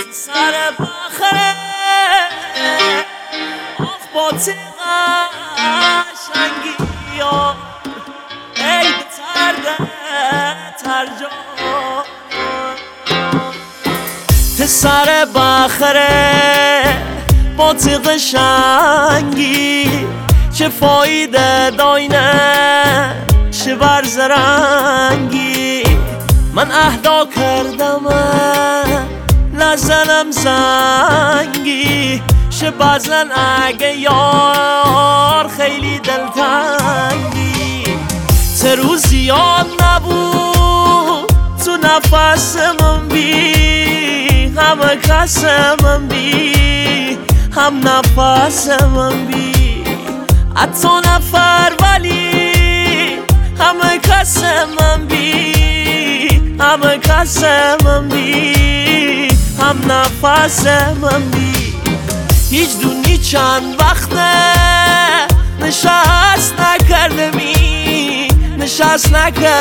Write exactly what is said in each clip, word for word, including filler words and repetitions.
سر بخره آخ با قشنگی یا ای ترده ترجا سر بخره با قشنگی چه فایده داینه چه برزرنگی من اهدا کردم نزنم زنگی شه بزن اگه یار خیلی دلتنگی سه روز زیاد نبود تو نفسم بی همه کسم بی هم نفسم بی حتی نفر ولی همه کسم بی همه کسم بی هم نفسم بی هیچ دونی چند وقته نشست نکردمی نشست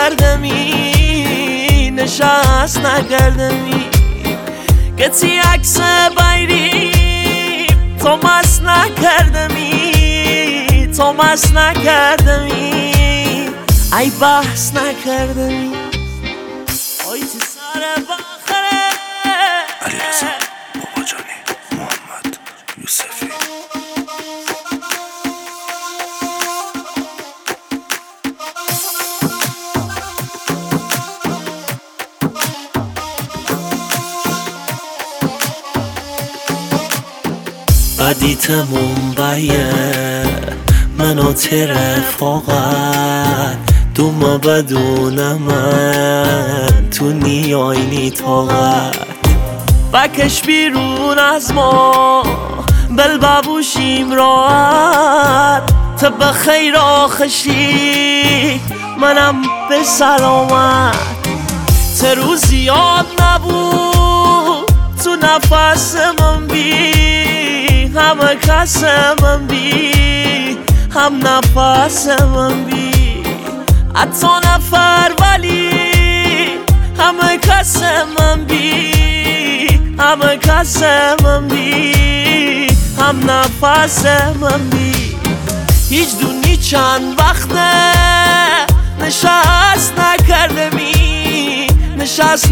نکردمی نشست نکردمی گتی عکس بایریم تو مست نکردمی تو مست نکردمی ای بحث نکردمی آی تی سر بخره علیرضا باباجانی محمد یوسفی بدیت منبعیه منو تره فقط دوما بدون من تو نیاینی طاقت بکش بیرون از ما بل ببوشیم راحت تو بخیر آخشی منم به سلامت سه روز زیاد نبود تو نفسم بی همه کسم بی هم نفسم بی حتی نفر ولی همه کسم بی همه کسم بی هم نفسم بی هیچ دونی چند وقته نشست نکردمی نشست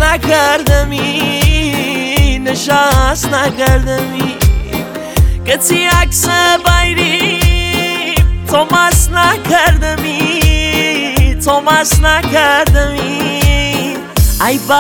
نکردمی نشست نکردمی گتی عکس بایریم تو مست نکردمی تو مست نکردمی ای